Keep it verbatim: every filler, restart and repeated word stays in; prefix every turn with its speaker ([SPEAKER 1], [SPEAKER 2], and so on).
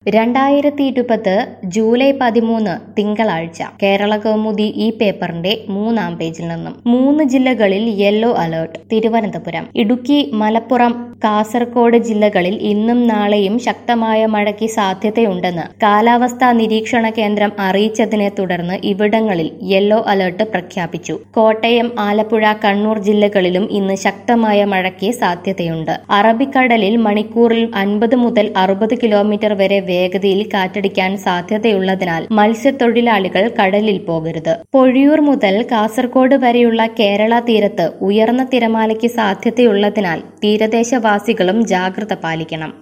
[SPEAKER 1] രണ്ടായിരത്തി ഇരുപത് ജൂലൈ പതിമൂന്ന് തിങ്കളാഴ്ച കേരള കൗമുദി ഈ പേപ്പറിന്റെ മൂന്നാം പേജിൽ നിന്നും മൂന്ന് ജില്ലകളിൽ യെല്ലോ അലേർട്ട്. തിരുവനന്തപുരം, ഇടുക്കി, മലപ്പുറം, കാസർഗോഡ് ജില്ലകളിൽ ഇന്നും നാളെയും ശക്തമായ മഴയ്ക്ക് സാധ്യതയുണ്ടെന്ന് കാലാവസ്ഥാ നിരീക്ഷണ കേന്ദ്രം അറിയിച്ചതിനെ തുടർന്ന് ഇവിടങ്ങളിൽ യെല്ലോ അലേർട്ട് പ്രഖ്യാപിച്ചു. കോട്ടയം, ആലപ്പുഴ, കണ്ണൂർ ജില്ലകളിലും ഇന്ന് ശക്തമായ മഴയ്ക്ക് സാധ്യതയുണ്ട്. അറബിക്കടലിൽ മണിക്കൂറിൽ അൻപത് മുതൽ അറുപത് കിലോമീറ്റർ വരെ വേഗതയിൽ കാറ്റടിക്കാൻ സാധ്യതയുള്ളതിനാൽ മത്സ്യത്തൊഴിലാളികൾ കടലിൽ പോകരുത്. പൊഴിയൂർ മുതൽ കാസർഗോഡ് വരെയുള്ള കേരള തീരത്ത് ഉയർന്ന തിരമാലയ്ക്ക് സാധ്യതയുള്ളതിനാൽ തീരദേശവാസികളും ജാഗ്രത പാലിക്കണം.